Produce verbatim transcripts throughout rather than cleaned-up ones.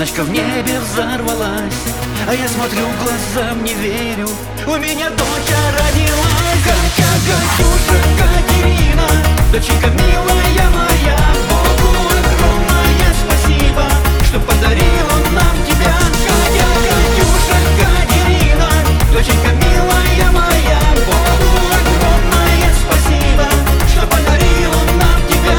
Звездочка в небе взорвалась, а я смотрю, глазам не верю. У меня дочь родилась. Катя, Катюша, Катерина, доченька милая моя, Богу огромное спасибо, что подарил он нам тебя. Катя, Катюша, Катерина, доченька милая моя, Богу огромное спасибо, что подарил он нам тебя.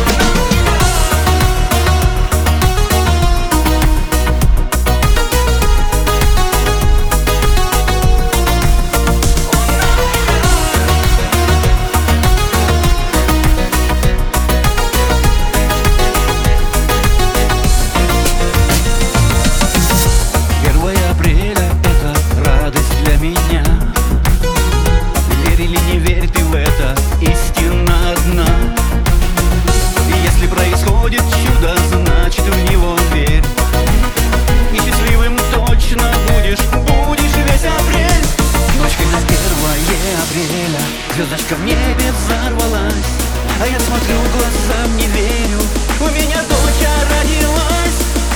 Звездочка в небе взорвалась, а я смотрю, глазам не верю. У меня дочь родилась.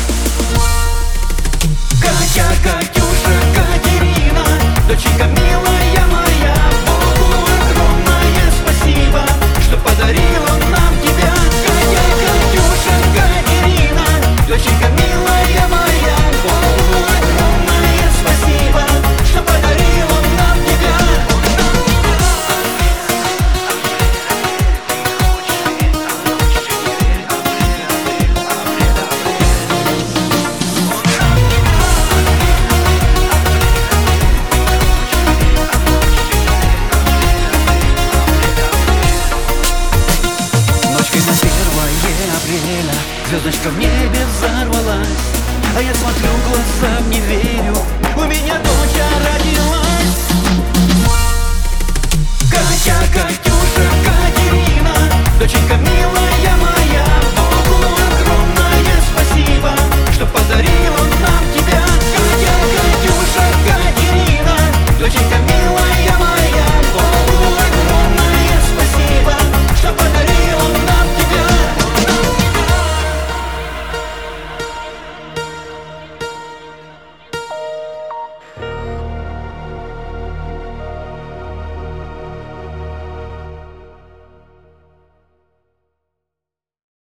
Катя, Катюша, Катерина, доченька милая моя, Богу огромное спасибо, что подарил он нам тебя. Катя, Катюша, Катерина, доченька милая моя, Богу огромное спасибо, что подарил он нам тебя. Звездочка в небе взорвалась, а я смотрю, глазам не верю. У меня дочь родилась. Катя, Катя.